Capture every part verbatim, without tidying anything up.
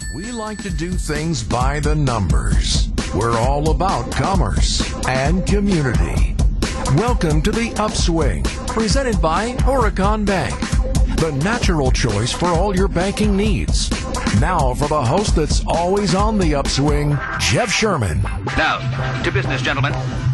We like to do things by the numbers. We're all about commerce and community. Welcome to The Upswing, presented by Oricon Bank, the natural choice for all your banking needs. Now for the host that's always on the upswing, Jeff Sherman. Now, to business, gentlemen.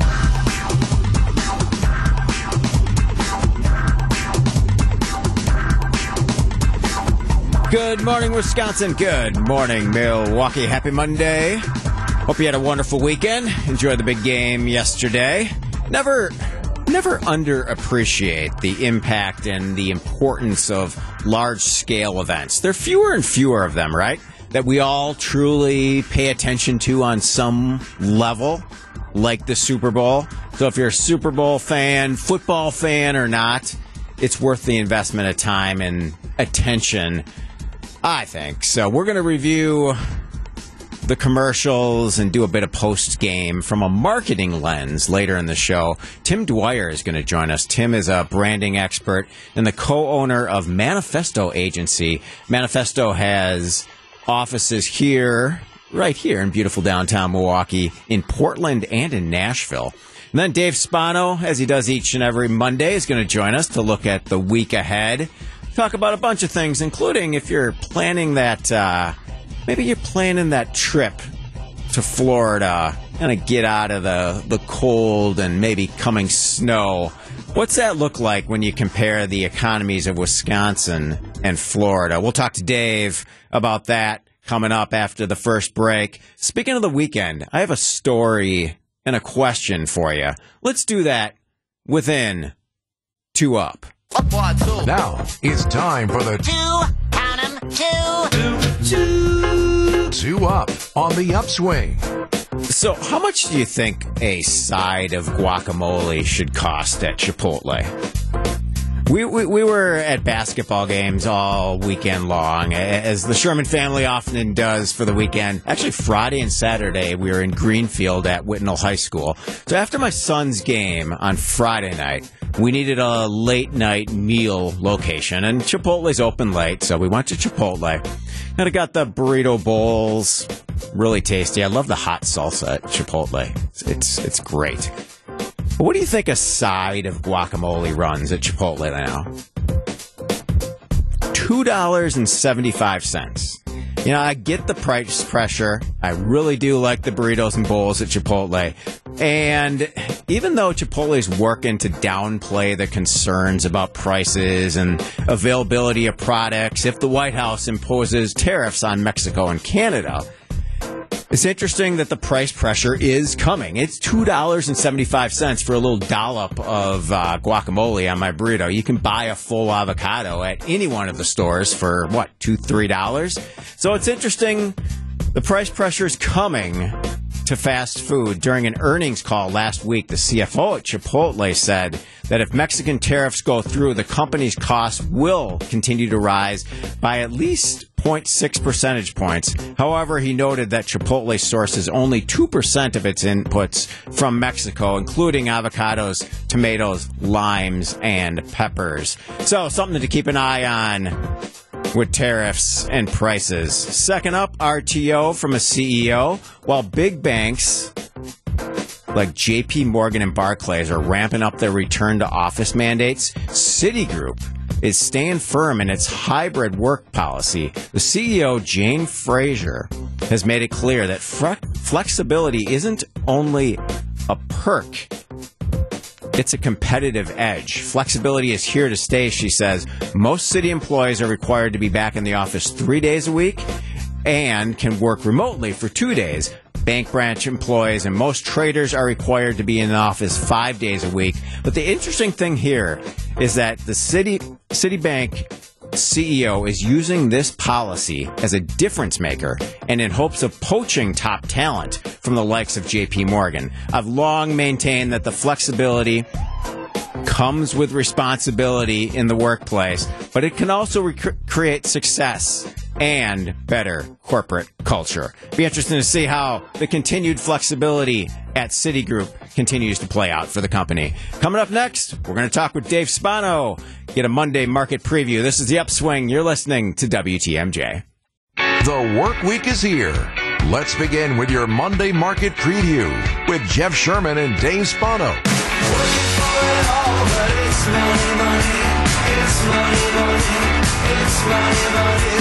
Good morning, Wisconsin. Good morning, Milwaukee. Happy Monday. Hope you had a wonderful weekend. Enjoyed the big game yesterday. Never, never underappreciate the impact and the importance of large-scale events. There are fewer and fewer of them, right? That we all truly pay attention to on some level, like the Super Bowl. So if you're a Super Bowl fan, football fan or not, it's worth the investment of time and attention, I think. So we're going to review the commercials and do a bit of post-game from a marketing lens later in the show. Tim Dwyer is going to join us. Tim is a branding expert and the co-owner of Manifesto Agency. Manifesto has offices here, right here in beautiful downtown Milwaukee, in Portland and in Nashville. And then Dave Spano, as he does each and every Monday, is going to join us to look at the week ahead. Talk about a bunch of things, including if you're planning that, uh, maybe you're planning that trip to Florida, kind of get out of the, the cold and maybe coming snow. What's that look like when you compare the economies of Wisconsin and Florida? We'll talk to Dave about that coming up after the first break. Speaking of the weekend, I have a story and a question for you. Let's do that within Two Up. Now it's time for the Two, count 'em, two, two, two. Two Up on the Upswing. So how much do you think a side of guacamole should cost at Chipotle? We, we we were at basketball games all weekend long, as the Sherman family often does for the weekend. Actually, Friday and Saturday, we were in Greenfield at Whitnall High School. So after my son's game on Friday night, we needed a late-night meal location, and Chipotle's open late, so we went to Chipotle. Kind of got the burrito bowls, really tasty. I love the hot salsa at Chipotle. It's it's, it's great. But what do you think a side of guacamole runs at Chipotle now? two dollars and seventy-five cents. You know, I get the price pressure. I really do like the burritos and bowls at Chipotle. And even though Chipotle's working to downplay the concerns about prices and availability of products if the White House imposes tariffs on Mexico and Canada, it's interesting that the price pressure is coming. It's two dollars and seventy-five cents for a little dollop of uh, guacamole on my burrito. You can buy a full avocado at any one of the stores for, what, two dollars, three dollars? So it's interesting. The price pressure is coming to fast food. During an earnings call last week, the C F O at Chipotle said that if Mexican tariffs go through, the company's costs will continue to rise by at least zero point six percentage points. However, he noted that Chipotle sources only two percent of its inputs from Mexico, including avocados, tomatoes, limes, and peppers. So, something to keep an eye on with tariffs and prices. Second up, R T O from a C E O. While big banks like J P Morgan and Barclays are ramping up their return to office mandates, Citigroup is staying firm in its hybrid work policy. The C E O, Jane Fraser, has made it clear that fre- flexibility isn't only a perk, it's a competitive edge. Flexibility is here to stay, she says. Most city employees are required to be back in the office three days a week and can work remotely for two days. Bank branch employees and most traders are required to be in the office five days a week. But the interesting thing here is that the city Citibank C E O is using this policy as a difference maker and in hopes of poaching top talent from the likes of J P Morgan. I've long maintained that the flexibility comes with responsibility in the workplace, but it can also rec- create success and better corporate culture. Be interesting to see how the continued flexibility at Citigroup continues to play out for the company. Coming up next, we're going to talk with Dave Spano, get a Monday market preview. This is The Upswing. You're listening to W T M J. The work week is here. Let's begin with your Monday market preview with Jeff Sherman and Dave Spano. Working for it all, but it's money, money. It's money, money. It's money,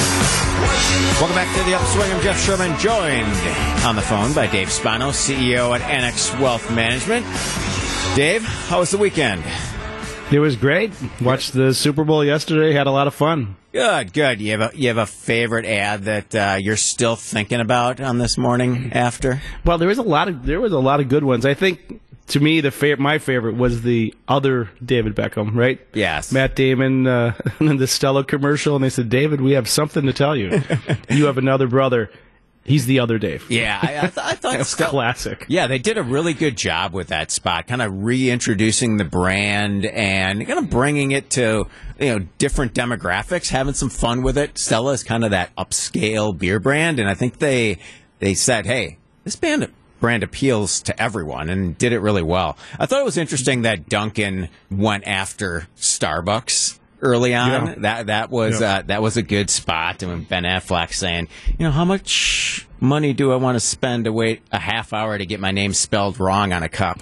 money. Welcome back to the Upswing. I'm Jeff Sherman, joined on the phone by Dave Spano, C E O at Annex Wealth Management. Dave, how was the weekend? It was great. Watched the Super Bowl yesterday. Had a lot of fun. Good, good. You have a you have a favorite ad that uh, you're still thinking about on this morning after? Well, there was a lot of there was a lot of good ones. I think to me the fa- my favorite was the other David Beckham, right? Yes. Matt Damon uh, in the Stella commercial, and they said, "David, we have something to tell you. You have another brother. He's the other Dave." Yeah, I, I, th- I thought That was Stella- classic. Yeah, they did a really good job with that spot, kind of reintroducing the brand and kind of bringing it to, you know, different demographics, having some fun with it. Stella is kind of that upscale beer brand, and I think they they said, hey, this band brand appeals to everyone, and did it really well. I thought it was interesting that Dunkin' went after Starbucks early on. Yeah. That that was Yeah. uh, that was a good spot. And when Ben Affleck saying, you know, how much money do I want to spend to wait a half hour to get my name spelled wrong on a cup?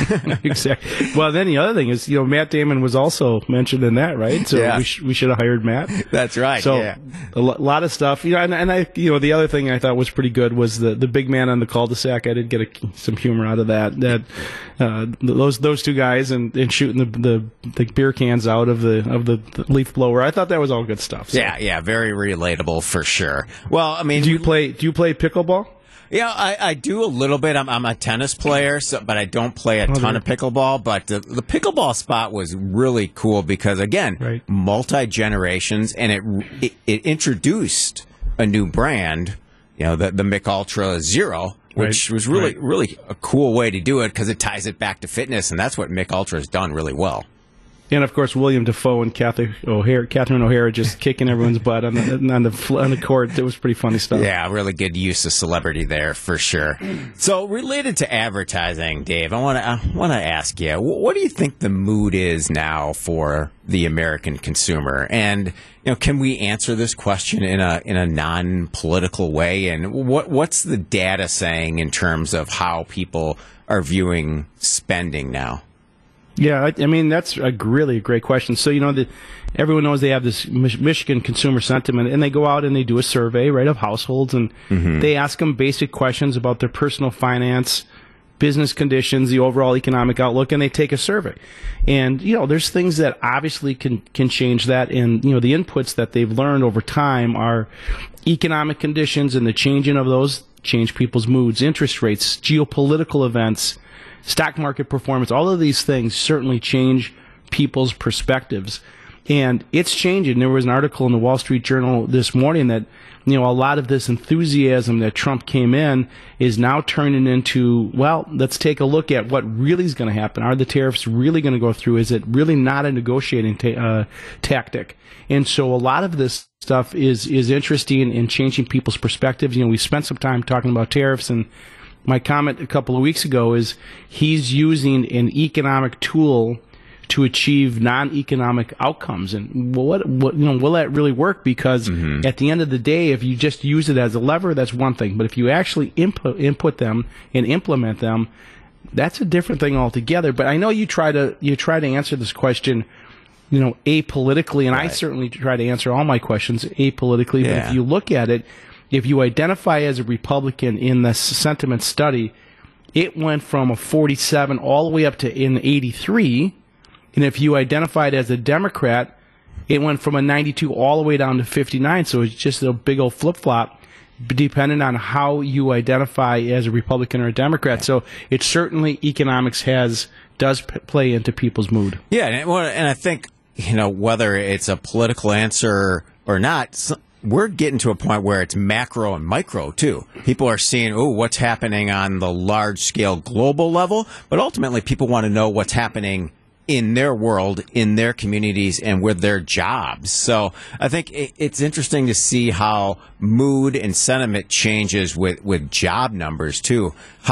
Exactly. Well, then the other thing is, you know, Matt Damon was also mentioned in that, right? So Yeah. we, sh- we should have hired Matt. That's right. So yeah. a lo- lot of stuff, you know, and, and I, you know, the other thing I thought was pretty good was the, the big man on the cul-de-sac. I did get a, some humor out of that. That uh, those those two guys and, and shooting the, the the beer cans out of the of the, the leaf blower. I thought that was all good stuff. So. Yeah, yeah, very relatable for sure. Well, I mean, Do you play? Do you play pickleball? Yeah, I, I do a little bit. I'm, I'm a tennis player, so, but I don't play a ton of pickleball. But the, the pickleball spot was really cool because, again, Right. multi-generations, and it, it it introduced a new brand, you know, the, the Mick Ultra Zero, which Right. was really, Right. really a cool way to do it because it ties it back to fitness, and that's what Mick Ultra has done really well. And of course, William Dafoe and Catherine O'Hara, Catherine O'Hara just kicking everyone's butt on the on the fl- on the court. It was pretty funny stuff. Yeah, really good use of celebrity there for sure. So, related to advertising, Dave, I want to I want to ask you, wh- what do you think the mood is now for the American consumer? And you know, can we answer this question in a in a non-political way? And what what's the data saying in terms of how people are viewing spending now? Yeah, I, I mean that's a really great question. So you know, the, everyone knows they have this Mich- Michigan consumer sentiment, and they go out and they do a survey, right, of households, and they ask them basic questions about their personal finance, business conditions, the overall economic outlook, and they take a survey. And you know, there's things that obviously can can change that, and you know, the inputs that they've learned over time are economic conditions, and the changing of those change people's moods, interest rates, geopolitical events, stock market performance. All of these things certainly change people's perspectives, and it's changing. There was an article in the Wall Street Journal this morning that, you know, a lot of this enthusiasm that Trump came in is now turning into, well, let's take a look at what really is going to happen. Are the tariffs really going to go through? Is it really not a negotiating ta- uh, tactic? And so a lot of this stuff is is interesting in changing people's perspectives. You know, we spent some time talking about tariffs, and my comment a couple of weeks ago is he's using an economic tool to achieve non-economic outcomes. And what, what you know, will that really work? Because mm-hmm. at the end of the day, if you just use it as a lever, that's one thing. But if you actually input, input them and implement them, that's a different thing altogether. But I know you try to you try to answer this question, you know, apolitically, and right. I certainly try to answer all my questions apolitically. Yeah. But if you look at it, if you identify as a Republican in the sentiment study, it went from a forty-seven all the way up to in eighty-three. And if you identified as a Democrat, it went from a ninety-two all the way down to fifty-nine. So it's just a big old flip-flop, depending on how you identify as a Republican or a Democrat. So it certainly, economics has does p- play into people's mood. Yeah, and, well, and I think, you know, whether it's a political answer or not, so we're getting to a point where it's macro and micro, too. People are seeing, oh, what's happening on the large-scale global level, but ultimately people want to know what's happening in their world, in their communities, and with their jobs. So I think it's interesting to see how mood and sentiment changes with, with job numbers, too. How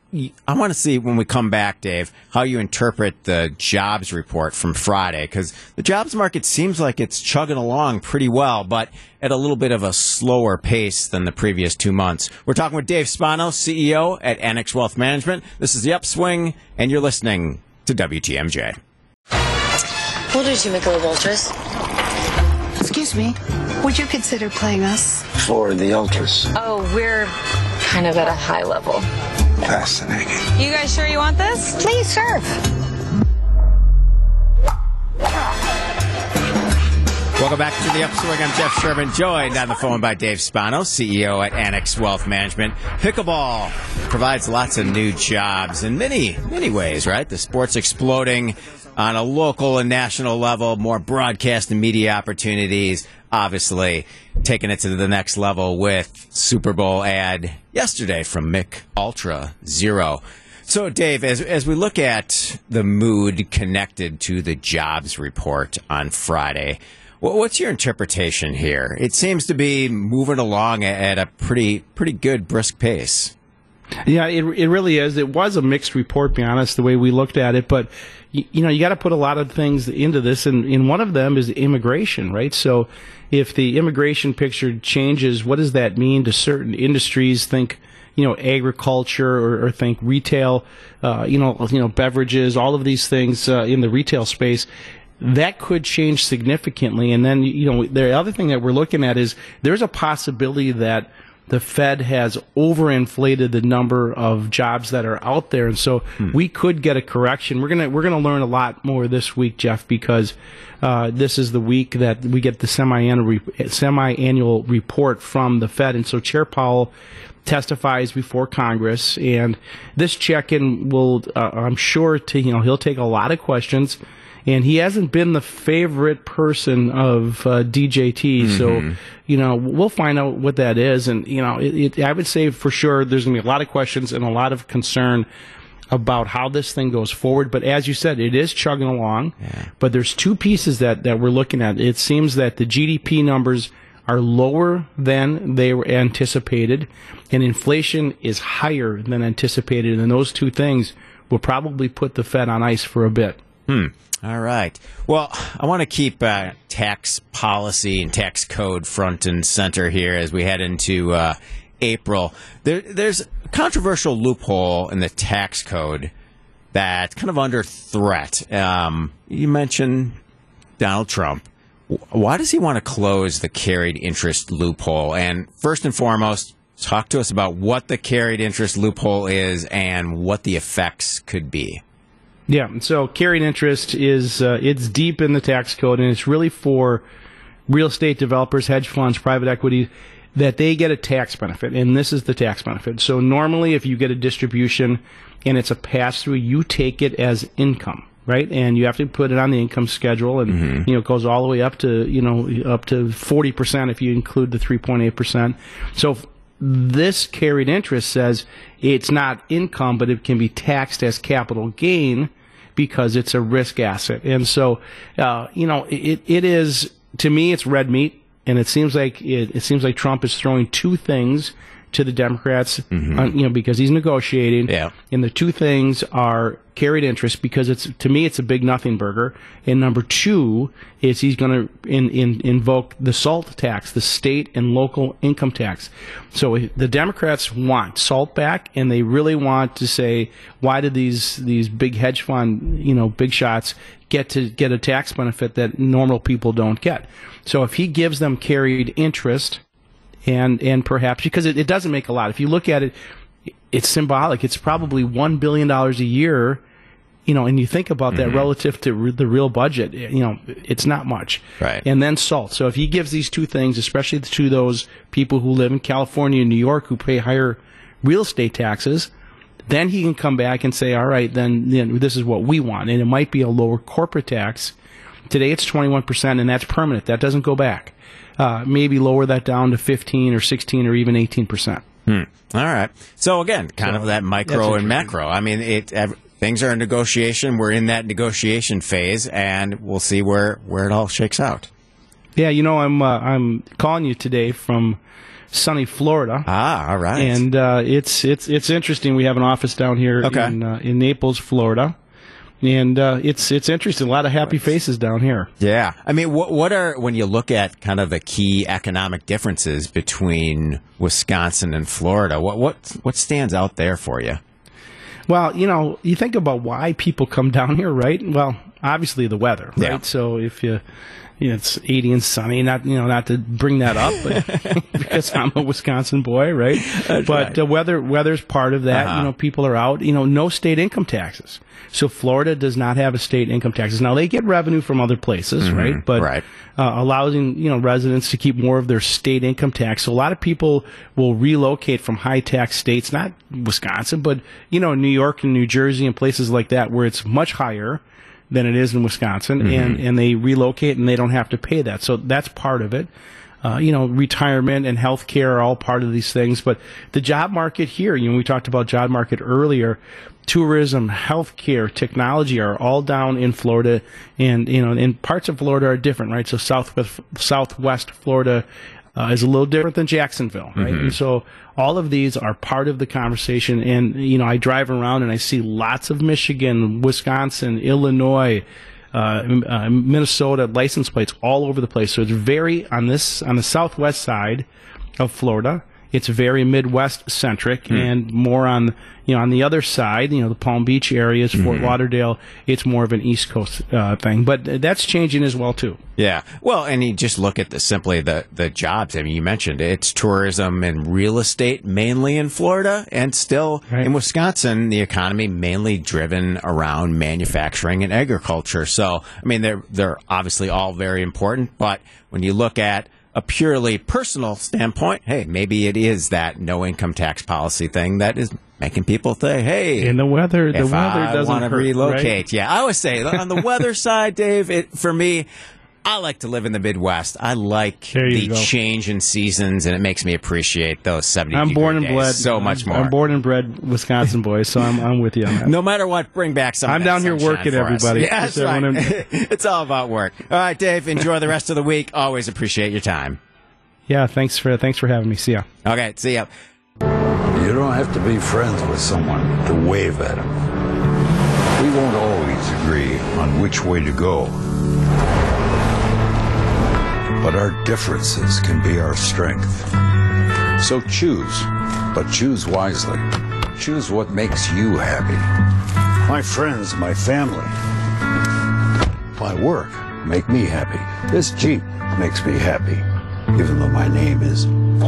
I want to see when we come back, Dave, how you interpret the jobs report from Friday, because the jobs market seems like it's chugging along pretty well, but at a little bit of a slower pace than the previous two months. We're talking with Dave Spano, C E O at Annex Wealth Management. This is The Upswing, and you're listening to W T M J. We'll do two Michelob Ultras. Excuse me, would you consider playing us? For the Ultras. Oh, we're kind of at a high level. Fascinating. You guys sure you want this? Please serve. Welcome back to The Upswing. I'm Jeff Sherman, joined on the phone by Dave Spano, C E O at Annex Wealth Management. Pickleball provides lots of new jobs in many, many ways, right? The sport's exploding on a local and national level, more broadcast and media opportunities, obviously taking it to the next level with Super Bowl ad yesterday from Mick Ultra Zero. So, Dave, as as we look at the mood connected to the jobs report on Friday, what's your interpretation here? It seems to be moving along at a pretty pretty good, brisk pace. Yeah, it it really is. It was a mixed report, to be honest, the way we looked at it. But, you, you know, you got to put a lot of things into this, and, and one of them is immigration, right? So if the immigration picture changes, what does that mean to certain industries? Think, you know, agriculture, or, or think retail, uh, you know, you know, beverages, all of these things uh, in the retail space. That could change significantly. And then, you know, the other thing that we're looking at is there's a possibility that the Fed has overinflated the number of jobs that are out there, and so hmm. we could get a correction. We're gonna we're gonna learn a lot more this week, Jeff, because uh, this is the week that we get the semi-annual re- semi-annual report from the Fed, and so Chair Powell testifies before Congress, and this check-in will, uh, I'm sure, to you know, he'll take a lot of questions. And he hasn't been the favorite person of uh, D J T, mm-hmm. so, you know, we'll find out what that is. And, you know, it, it, I would say for sure there's going to be a lot of questions and a lot of concern about how this thing goes forward. But as you said, it is chugging along. Yeah. But there's two pieces that, that we're looking at. It seems that the G D P numbers are lower than they were anticipated, and inflation is higher than anticipated. And those two things will probably put the Fed on ice for a bit. Hmm. All right. Well, I want to keep uh, tax policy and tax code front and center here as we head into uh, April. There, there's a controversial loophole in the tax code that's kind of under threat. Um, you mentioned Donald Trump. Why does he want to close the carried interest loophole? And first and foremost, talk to us about what the carried interest loophole is and what the effects could be. Yeah, so carried interest is uh, it's deep in the tax code, and it's really for real estate developers, hedge funds, private equity, that they get a tax benefit, and this is the tax benefit. So normally if you get a distribution and it's a pass-through, you take it as income, right? And you have to put it on the income schedule, and mm-hmm. you know, it goes all the way up to, you know, up to forty percent if you include the three point eight percent. So this carried interest says it's not income, but it can be taxed as capital gain, because it's a risk asset. And so, uh, you know, it, it is, to me, it's red meat. And it seems like it, it seems like Trump is throwing two things to the Democrats, mm-hmm. uh, you know, because he's negotiating. Yeah. And the two things are carried interest, because it's, to me, it's a big nothing burger. And number two is he's going to in, in, invoke the SALT tax, the state and local income tax. So the Democrats want SALT back, and they really want to say, why did these these big hedge fund, you know, big shots get to get a tax benefit that normal people don't get? So if he gives them carried interest, and and perhaps, because it, it doesn't make a lot. If you look at it, it's symbolic. It's probably one billion dollars a year, you know, and you think about that mm-hmm. relative to re- the real budget, you know, it's not much. Right. And then SALT. So if he gives these two things, especially to those people who live in California and New York who pay higher real estate taxes, then he can come back and say, all right, then, then this is what we want. And it might be a lower corporate tax. Today it's twenty-one percent, and that's permanent. That doesn't go back. Uh, maybe lower that down to fifteen or sixteen or even eighteen percent. Hmm. All right. So again, kind so, of that micro and macro. I mean, it ev- things are in negotiation. We're in that negotiation phase, and we'll see where, where it all shakes out. Yeah, you know, I'm uh, I'm calling you today from sunny Florida. Ah, all right. And uh, it's it's it's interesting. We have an office down here Okay. in uh, in Naples, Florida, and uh, it's it's interesting. A lot of happy faces down here. Yeah. I mean, what what are, when you look at kind of the key economic differences between Wisconsin and Florida, what what what stands out there for you? Well, you know, you think about why people come down here, right? Well, obviously the weather, right? Yeah. So if you, you know, it's eighty and sunny, not, you know, not to bring that up, but because I'm a Wisconsin boy, right? That's but right. uh, weather, weather's part of that. Uh-huh. You know, people are out, you know, no state income taxes. So Florida does not have a state income taxes. Now they get revenue from other places, Mhm. right? But Right. Uh, allowing, you know, residents to keep more of their state income tax. So a lot of people will relocate from high tax states, not Wisconsin, but, you know, New York and New Jersey and places like that where it's much higher than it is in Wisconsin, Mhm. and, and they relocate and they don't have to pay that. So that's part of it. Uh, you know, retirement and health care are all part of these things. But the job market here, you know, we talked about job market earlier. Tourism, healthcare, technology are all down in Florida, and you know, and parts of Florida are different, right? So southwest Southwest Florida uh, is a little different than Jacksonville, right? Mhm. And so all of these are part of the conversation. And you know, I drive around and I see lots of Michigan, Wisconsin, Illinois, uh, uh, Minnesota license plates all over the place. So it's very on this on the southwest side of Florida. It's very Midwest centric, Hmm. and more on, you know, on the other side, you know, the Palm Beach areas, Fort Mhm. Lauderdale, it's more of an East Coast uh, thing. But that's changing as well, too. Yeah. Well, and you just look at the simply the, the jobs. I mean, you mentioned it's tourism and real estate mainly in Florida, and still Right. in Wisconsin, the economy mainly driven around manufacturing and agriculture. So, I mean, they're they're obviously all very important, but when you look at a purely personal standpoint, hey, maybe it is that no income tax policy thing that is making people think, hey, And the weather, the if weather I doesn't want to hurt, relocate. right? Yeah, I always say on the weather side, Dave, it, for me, I like to live in the Midwest. I like There you the go. change in seasons, and it makes me appreciate those seventy I'm born and days bred so much more. I'm born and bred Wisconsin boy, so I'm I'm with you on that. No matter what, bring back some. I'm of that down here sunshine working, for us. everybody. Yeah, that's So right. when I'm- It's all about work. All right, Dave. Enjoy the rest of the week. Always appreciate your time. Yeah, thanks for thanks for having me. See ya. Okay, see ya. You don't have to be friends with someone to wave at them. We won't always agree on which way to go. But our differences can be our strength. So choose, but choose wisely. Choose what makes you happy. My friends, my family, my work make me happy. This Jeep makes me happy, even though my name is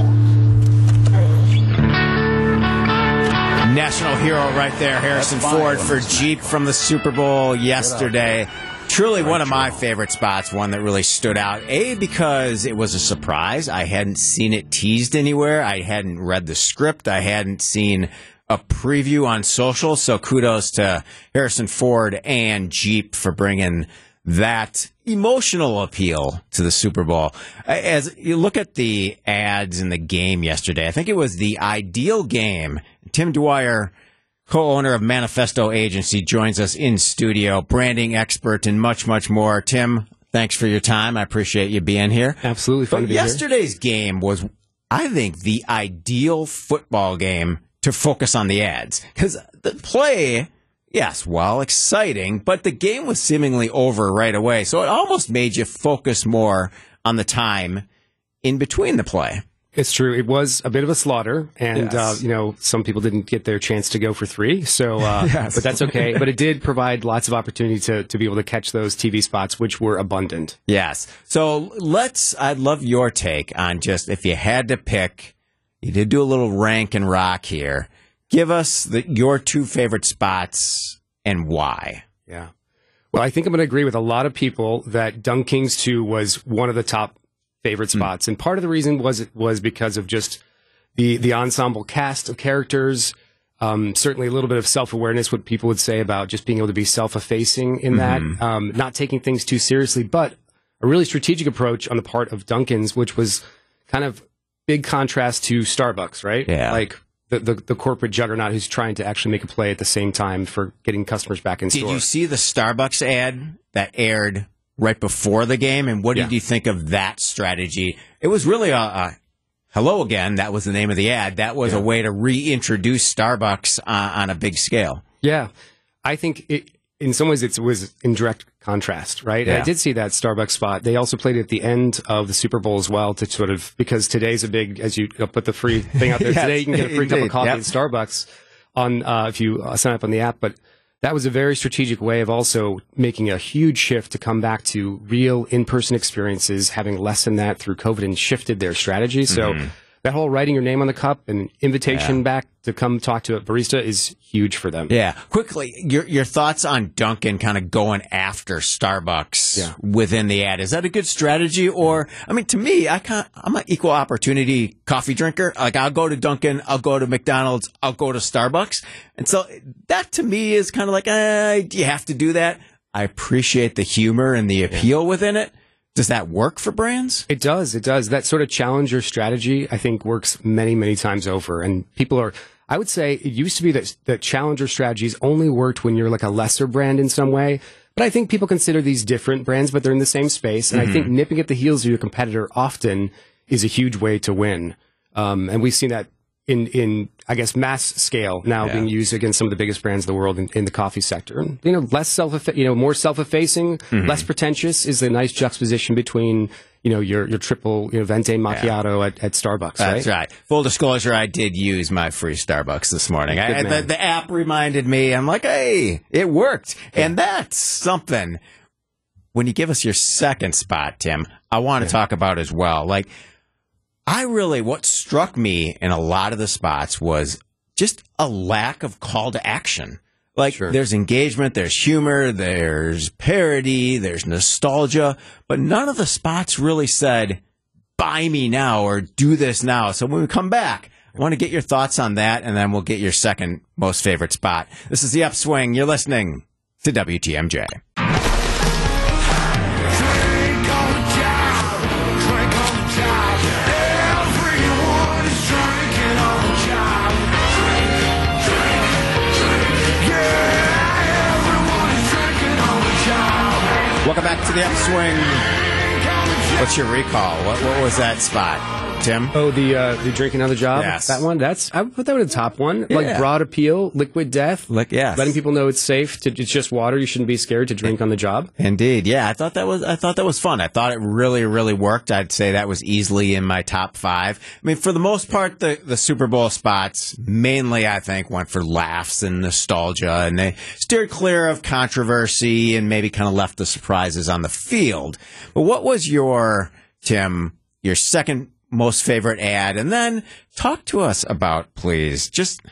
National hero right there, Harrison That's fine. Ford for Jeep from the Super Bowl yesterday. Truly one of my favorite spots, one that really stood out. A, because it was a surprise. I hadn't seen it teased anywhere. I hadn't read the script. I hadn't seen a preview on social. So kudos to Harrison Ford and Jeep for bringing that emotional appeal to the Super Bowl. As you look at the ads in the game yesterday, I think it was the Ideal Game. Tim Dwyer, co-owner of Manifesto Agency, joins us in studio, branding expert and much, much more. Tim, thanks for your time. I appreciate you being here. Absolutely fun But to be here. yesterday's game was, I think, the ideal football game to focus on the ads. Because the play, yes, while exciting, but the game was seemingly over right away. So it almost made you focus more on the time in between the play. It's true. It was a bit of a slaughter, and Yes. uh, you know, some people didn't get their chance to go for three. So, uh, Yes. but that's okay. But it did provide lots of opportunity to to be able to catch those T V spots, which were abundant. Yes. So let's, I'd love your take on just if you had to pick, you did do a little rank and rock here. Give us the, your two favorite spots and why. Yeah. Well, I think I'm going to agree with a lot of people that Dunk Kings two was one of the top favorite spots. And part of the reason was was because of just the the ensemble cast of characters, um, certainly a little bit of self-awareness, what people would say about just being able to be self-effacing in that, Mhm. um, not taking things too seriously, but a really strategic approach on the part of Dunkin's, which was kind of big contrast to Starbucks, right? Yeah. Like the, the, the corporate juggernaut who's trying to actually make a play at the same time for getting customers back in Did store. you see the Starbucks ad that aired right before the game? And what Yeah. did you think of that strategy? It was really a, a Hello Again, that was the name of the ad. That was Yeah. a way to reintroduce Starbucks uh, on a big scale. Yeah. I think it, in some ways it was in direct contrast, right? Yeah. And I did see that Starbucks spot. They also played it at the end of the Super Bowl as well to sort of, because today's a big, as you put the free thing out there, Yes, today you can get a free cup indeed. of coffee Yep. at Starbucks on uh, if you uh, sign up on the app. But that was a very strategic way of also making a huge shift to come back to real in-person experiences, having lessened that through COVID and shifted their strategy. So Mm-hmm. that whole writing your name on the cup and invitation Yeah. back to come talk to a barista is huge for them. Yeah. Quickly, your your thoughts on Dunkin' kind of going after Starbucks Yeah. within the ad. Is that a good strategy? Or, I mean, to me, I can't, I'm an equal opportunity coffee drinker. Like, I'll go to Dunkin', I'll go to McDonald's, I'll go to Starbucks. And so that to me is kind of like, eh, do you have to do that? I appreciate the humor and the appeal within it. Does that work for brands? It does. It does. That sort of challenger strategy, I think, works many, many times over. And people are, I would say it used to be that, that challenger strategies only worked when you're like a lesser brand in some way. But I think people consider these different brands, but they're in the same space. And Mm-hmm. I think nipping at the heels of your competitor often is a huge way to win. Um, and we've seen that in, in, I guess, mass scale now Yeah. being used against some of the biggest brands in the world in, in the coffee sector. And, you know, less self, you know, more self-effacing, Mm-hmm. less pretentious is a nice juxtaposition between, you know, your, your triple, you know, venti macchiato at, at Starbucks, right? That's right. Full disclosure, I did use my free Starbucks this morning. I, Good the, man. the app reminded me. I'm like, hey, it worked. And that's something. When you give us your second spot, Tim, I want to talk about as well. Like, I really, what struck me in a lot of the spots was just a lack of call to action. Like, Sure. there's engagement, there's humor, there's parody, there's nostalgia, but none of the spots really said, buy me now or do this now. So when we come back, I want to get your thoughts on that, and then we'll get your second most favorite spot. This is The Upswing. You're listening to W T M J. Welcome back to The Upswing. What's your recall? What, what was that spot? Tim? Oh, the uh, the drinking on the job. Yes. That one. That's I would put that in the top one. Yeah. Like broad appeal, liquid death. Like, yes. Letting people know it's safe to. It's just water. You shouldn't be scared to drink on the job. Indeed, yeah. I thought that was I thought that was fun. I thought it really, really worked. I'd say that was easily in my top five. I mean, for the most part, the the Super Bowl spots mainly, I think, went for laughs and nostalgia, and they steered clear of controversy and maybe kind of left the surprises on the field. But what was your Tim? Your second most favorite ad, and then talk to us about, please, just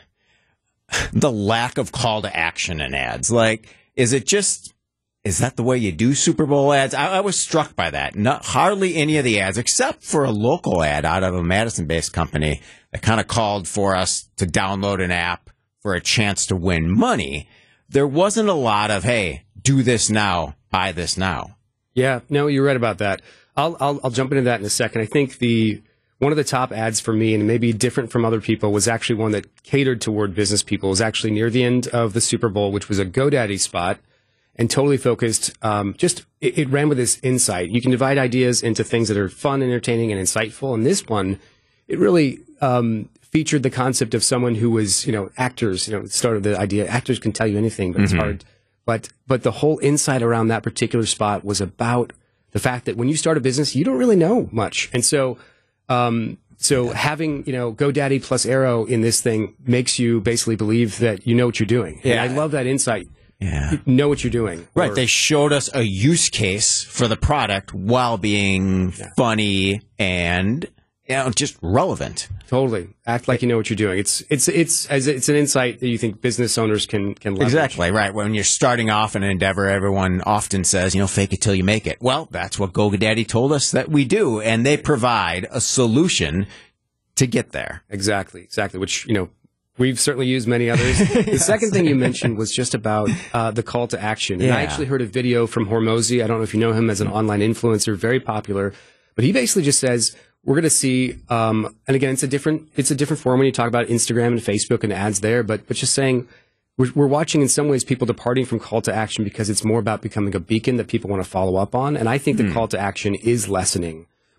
the lack of call to action in ads. Like, is it just, is that the way you do Super Bowl ads? I, I was struck by that. Not hardly any of the ads, except for a local ad out of a Madison-based company that kind of called for us to download an app for a chance to win money. There wasn't a lot of, hey, do this now, buy this now. Yeah, no, you're right about that. I'll, I'll I'll jump into that in a second. I think the one of the top ads for me, and maybe different from other people, was actually one that catered toward business people. It was actually near the end of the Super Bowl, which was a GoDaddy spot, and totally focused. Um, just it, it ran with this insight. You can divide ideas into things that are fun, entertaining, and insightful. And this one, it really um, featured the concept of someone who was, you know, actors. You know, started the idea. Actors can tell you anything, but it's Mm-hmm. hard. But but the whole insight around that particular spot was about the fact that when you start a business, you don't really know much. And so, um, so having, you know, GoDaddy plus Arrow in this thing makes you basically believe that you know what you're doing. Yeah. And I love that insight. Yeah. You know what you're doing. Right. Or- They showed us a use case for the product while being funny and, you know, just relevant. Totally. Act like you know what you're doing. It's it's it's as it's an insight that you think business owners can can leverage. Exactly, right. When you're starting off in an endeavor, everyone often says, you know, fake it till you make it. Well, that's what GoDaddy told us that we do, and they provide a solution to get there. Exactly, exactly. Which, you know, we've certainly used many others. The second thing you mentioned was just about uh, the call to action. And I Yeah. actually heard a video from Hormozy. I don't know if you know him as an online influencer, very popular. But he basically just says, we're going to see, um, and again, it's a different, it's a different form when you talk about Instagram and Facebook and ads there, but, but just saying, we're, we're watching in some ways people departing from call to action because it's more about becoming a beacon that people want to follow up on. And I think the call to action is lessening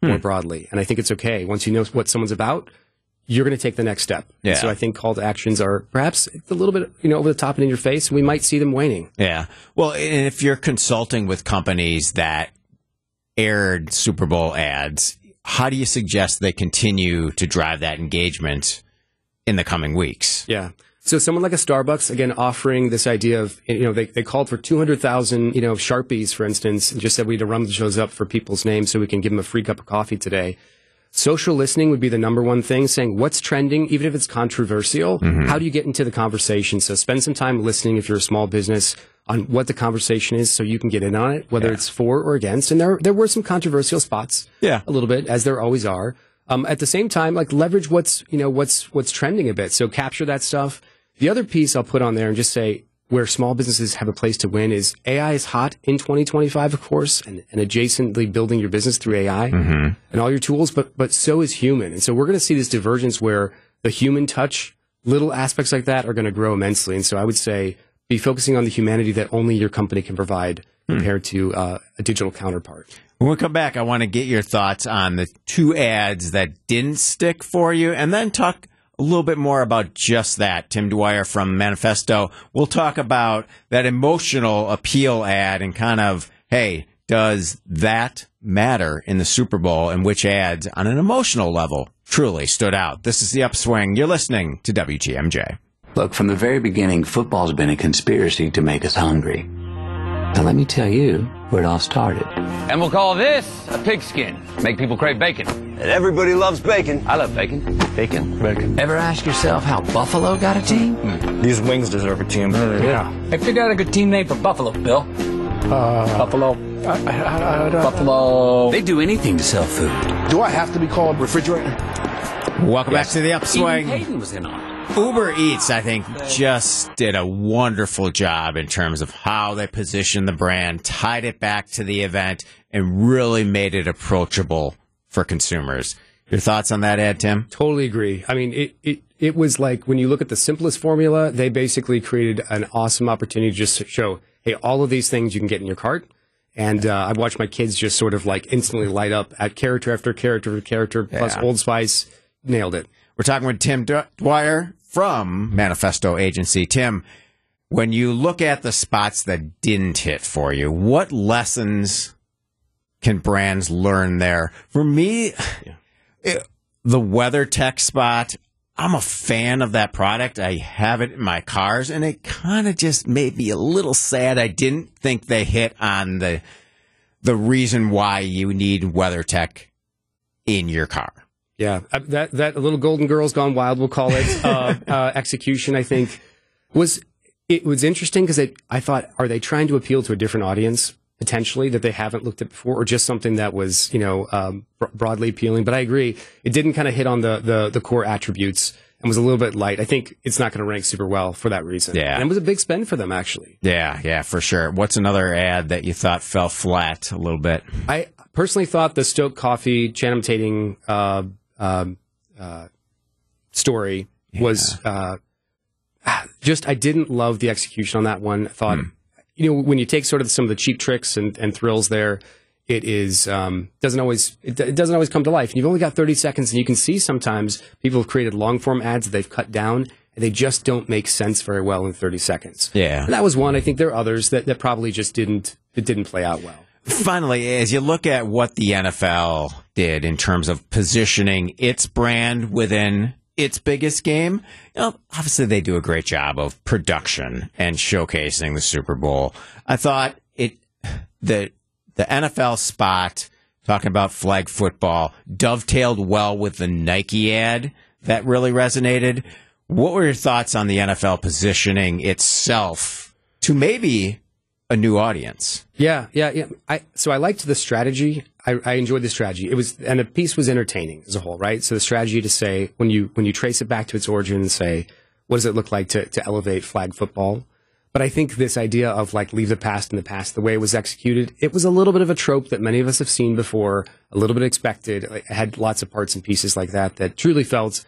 more broadly. And I think it's okay. Once you know what someone's about, you're going to take the next step. Yeah. And so I think call to actions are perhaps a little bit, you know, over the top and in your face, and we might see them waning. Yeah. Well, and if you're consulting with companies that aired Super Bowl ads, how do you suggest they continue to drive that engagement in the coming weeks? Yeah. So someone like a Starbucks, again, offering this idea of, you know, they, they called for two hundred thousand, you know, Sharpies, for instance, and just said we need to run those up for people's names so we can give them a free cup of coffee today. Social listening would be the number one thing, saying what's trending, even if it's controversial. Mm-hmm. How do you get into the conversation? So spend some time listening if you're a small business on what the conversation is so you can get in on it, whether yeah. it's for or against. And there there were some controversial spots, yeah, a little bit, as there always are. Um, at the same time, like leverage what's, you know, what's what's trending a bit. So capture that stuff. The other piece I'll put on there and just say where small businesses have a place to win is A I is hot in twenty twenty-five, of course, and, and adjacently building your business through A I mm-hmm. and all your tools, but but so is human. And so we're going to see this divergence where the human touch, little aspects like that are going to grow immensely. And so I would say be focusing on the humanity that only your company can provide compared hmm. to uh, a digital counterpart. When we come back, I want to get your thoughts on the two ads that didn't stick for you, and then talk a little bit more about just that. Tim Dwyer from Manifesto. We'll talk about that emotional appeal ad and kind of, hey, does that matter in the Super Bowl, and which ads on an emotional level truly stood out? This is The Upswing. You're listening to W T M J. Look, from the very beginning, football's been a conspiracy to make us hungry. Now let me tell you where it all started. And we'll call this a pigskin. Make people crave bacon. And everybody loves bacon. I love bacon. Bacon. Bacon. Ever ask yourself how Buffalo got a team? Mm. These wings deserve a team. Uh, yeah. I figured out a good team name for Buffalo, Bill. Uh, Buffalo. I, I, I, I, Buffalo. They do anything to sell food. Do I have to be called refrigerator? Welcome yes. back to The Upswing. Even Hayden was in on it. Uber Eats, I think, just did a wonderful job in terms of how they positioned the brand, tied it back to the event, and really made it approachable for consumers. Your thoughts on that ad, Tim? Totally agree. I mean, it, it, it was like when you look at the simplest formula, they basically created an awesome opportunity just to show, hey, all of these things you can get in your cart. And uh, I watched my kids just sort of like instantly light up at character after character after character, plus yeah. Old Spice. Nailed it. We're talking with Tim Dwyer from Manifesto Agency. Tim, when you look at the spots that didn't hit for you, what lessons can brands learn there? For me, yeah. it, the WeatherTech spot, I'm a fan of that product. I have it in my cars, and it kind of just made me a little sad. I didn't think they hit on the the reason why you need WeatherTech in your car. Yeah, that that little Golden Girls Gone Wild, we'll call it, uh, uh, execution, I think, was it was interesting because I thought, are they trying to appeal to a different audience, potentially, that they haven't looked at before, or just something that was, you know, um, broadly appealing? But I agree, it didn't kind of hit on the, the, the core attributes and was a little bit light. I think it's not going to rank super well for that reason. Yeah. And it was a big spend for them, actually. Yeah, yeah, for sure. What's another ad that you thought fell flat a little bit? I personally thought the Stoke Coffee Channing Tatum uh, Um, uh, story yeah. was uh, just, I didn't love the execution on that one. I thought, mm. you know, when you take sort of some of the cheap tricks and, and thrills there, it is, um, doesn't always, it, it doesn't always come to life. And you've only got thirty seconds, and you can see sometimes people have created long form ads that they've cut down, and they just don't make sense very well in thirty seconds. Yeah. And that was one. I think there are others that, that probably just didn't, it didn't play out well. Finally, as you look at what the N F L did in terms of positioning its brand within its biggest game, you know, obviously they do a great job of production and showcasing the Super Bowl. I thought it the the N F L spot talking about flag football dovetailed well with the Nike ad that really resonated. What were your thoughts on the N F L positioning itself to maybe a new audience? Yeah, yeah, yeah. I, so I liked the strategy. I, I enjoyed the strategy. It was, and the piece was entertaining as a whole, right? So the strategy to say, when you when you trace it back to its origin and say, what does it look like to, to elevate flag football? But I think this idea of like leave the past in the past, the way it was executed, it was a little bit of a trope that many of us have seen before, a little bit expected. It had lots of parts and pieces like that that truly felt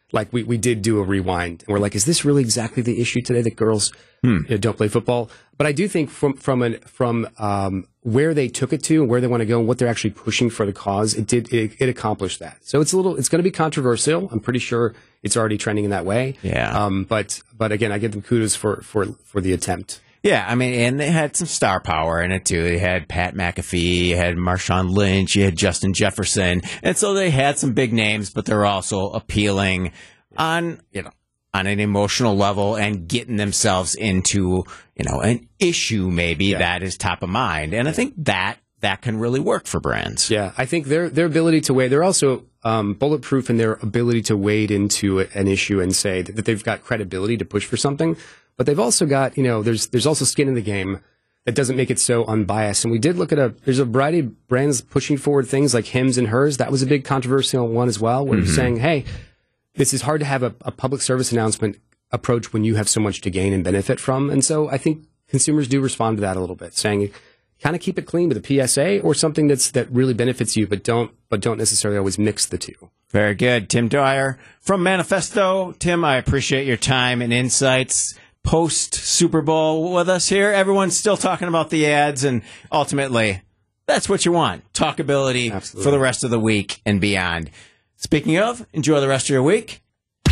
like we, we did do a rewind. And we're like, is this really exactly the issue today that girls Hmm. you know, don't play football? But I do think from from an, from um, where they took it to and where they want to go and what they're actually pushing for the cause, it did it, it accomplished that. So it's a little it's going to be controversial. I'm pretty sure it's already trending in that way. Yeah. Um, but but again, I give them kudos for for for the attempt. Yeah, I mean, and they had some star power in it too. They had Pat McAfee, you had Marshawn Lynch, you had Justin Jefferson, and so they had some big names, but they're also appealing on you know on an emotional level and getting themselves into you know an issue maybe Yeah. that is top of mind. And I think that that can really work for brands. Yeah, I think their their ability to wade, they're also um, bulletproof in their ability to wade into a, an issue and say that, that they've got credibility to push for something. But they've also got, you know, there's there's also skin in the game that doesn't make it so unbiased. And we did look at a, there's a variety of brands pushing forward things like Hims and Hers. That was a big controversial one as well, where Mm-hmm. you're saying, hey, this is hard to have a, a public service announcement approach when you have so much to gain and benefit from. And so I think consumers do respond to that a little bit, saying, kind of keep it clean with a P S A or something that's that really benefits you, but don't but don't necessarily always mix the two. Very good. Tim Dwyer from Manifesto. Tim, I appreciate your time and insights post Super Bowl with us here. Everyone's still talking about the ads, and ultimately, that's what you want. Talkability Absolutely. for the rest of the week and beyond. Speaking of, enjoy the rest of your week.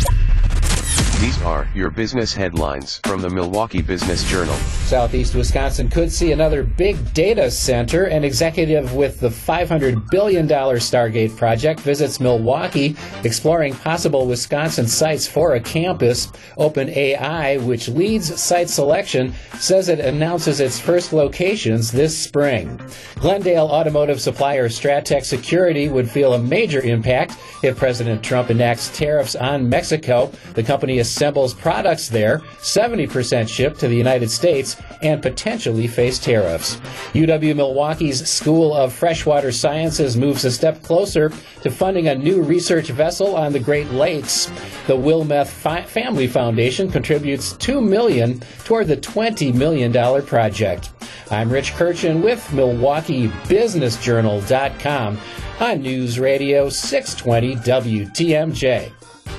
These are your business headlines from the Milwaukee Business Journal. Southeast Wisconsin could see another big data center. An executive with the five hundred billion dollars Stargate project visits Milwaukee, exploring possible Wisconsin sites for a campus. OpenAI, which leads site selection, says it announces its first locations this spring. Glendale automotive supplier Stratec Security would feel a major impact if President Trump enacts tariffs on Mexico. The company assembles products there, seventy percent shipped to the United States, and potentially face tariffs. U W Milwaukee's School of Freshwater Sciences moves a step closer to funding a new research vessel on the Great Lakes. The Wilmeth Fi- Family Foundation contributes two million dollars toward the twenty million dollars project. I'm Rich Kirchen with Milwaukee Business Journal dot com on News Radio six twenty W T M J.